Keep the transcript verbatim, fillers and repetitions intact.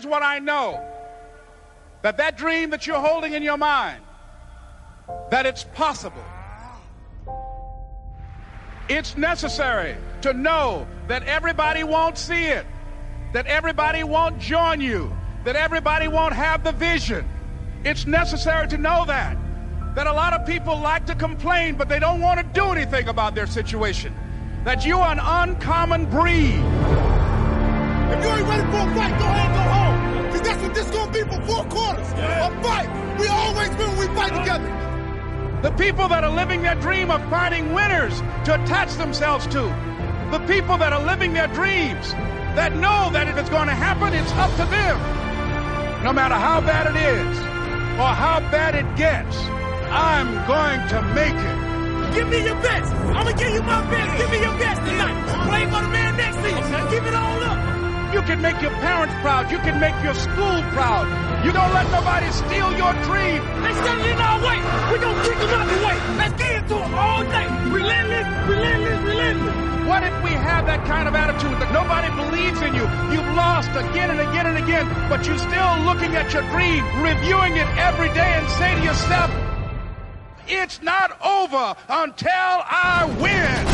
here's what I know, that that dream that you're holding in your mind, that it's possible. It's necessary to know that everybody won't see it, that everybody won't join you, that everybody won't have the vision. It's necessary to know that, that a lot of people like to complain, but they don't want to do anything about their situation, that you are an uncommon breed. If you ain't ready for a fight, go ahead and go home, because that's what this going to be for four quarters, yeah. A fight. We always win when we fight together. The people that are living their dream of finding winners to attach themselves to. The people that are living their dreams, that know that if it's going to happen, it's up to them. No matter how bad it is or how bad it gets, I'm going to make it. Give me your best. I'm going to give you my best. Give me your best tonight. Play for the man next to you. Give it all up. You can make your parents proud. You can make your school proud. You don't let nobody steal your dream. They standing in our way. We're going to kick them out the way. Let's get into it all day. Relentless, relentless, relentless. What if we have that kind of attitude that nobody believes in you? You've lost again and again and again, but you're still looking at your dream, reviewing it every day and say to yourself, it's not over until I win.